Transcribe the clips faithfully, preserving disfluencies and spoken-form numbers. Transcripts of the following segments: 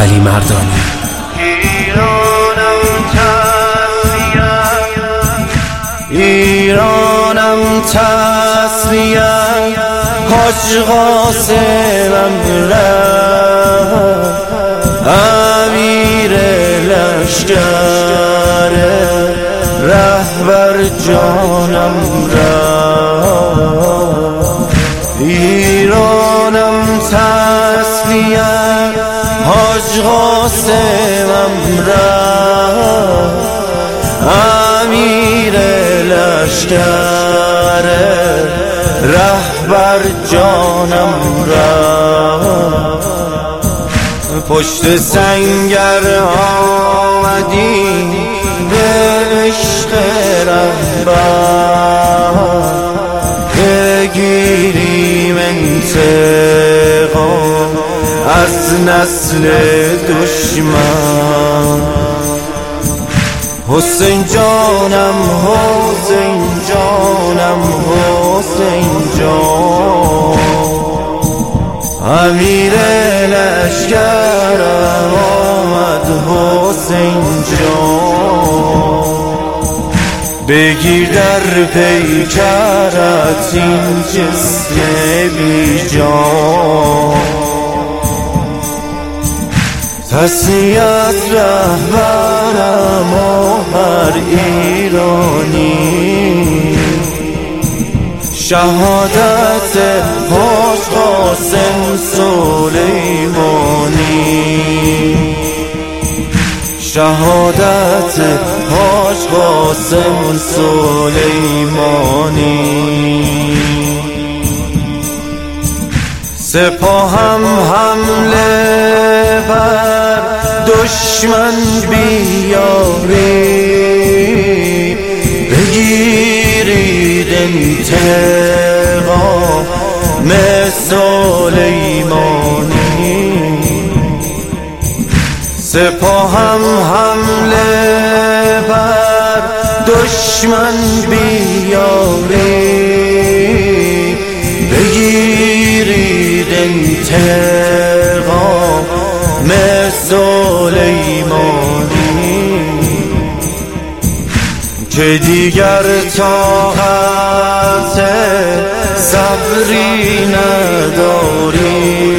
علی مردانی. ایرانم تسلیه حاج قاسمم رفت، امیر لشکر رهبر جانم رفت. ایرانم تسلیه حاج قاسمم رفت، امیر لشکر رهبر جانم رفت. پشت سنگر آمدی به عشق رهبر، بگیریم انتقام از نسل دشمن. حسین جانم حسین جانم حسین جان، امیر لشکر آمد حسین جان. بگیر در پیکرت این جسم بی جان، تسلیت رهبرم و هر ایرانی، شهادت حاج قاسم سلیمانی، شهادت حاج قاسم سلیمانی. سپاهم حمله بر دشمن بیاری، بگیرید انتقام سلیمانی. سپاهم حمله بر دشمن بیاری، بگیرید انتقام سلیمانی. که دیگر طاقت صبری نداری،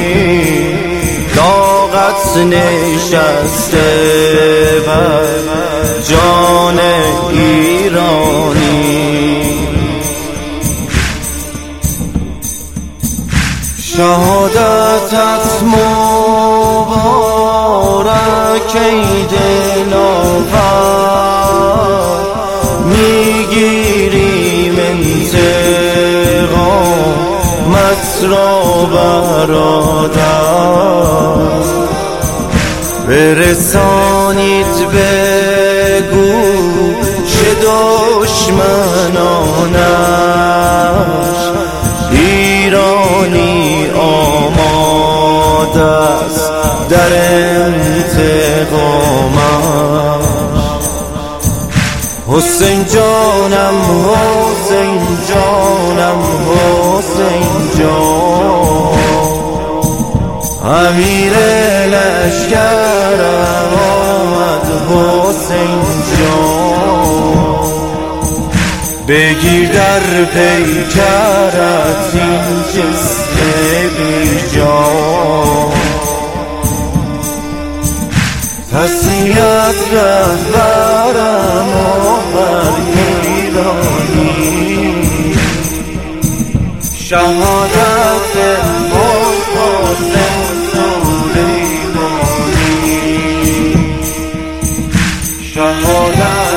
طاقت نشسته بر جان ایرانی. شهادتت مبارک ای دلاور، میگیریم انتقامت را برادر. برسانید به گوش دشمنانش، ایرانی آماده است در انتقامش. حسین جانم حسین جانم حسین جان، امیر لشکر آمد حسین جان. بگیر در پیکرت این جسم بی جان، تسلیت رهبرم و هر ایرانی، شهادت حاج قاسم سلیمانی، شهادت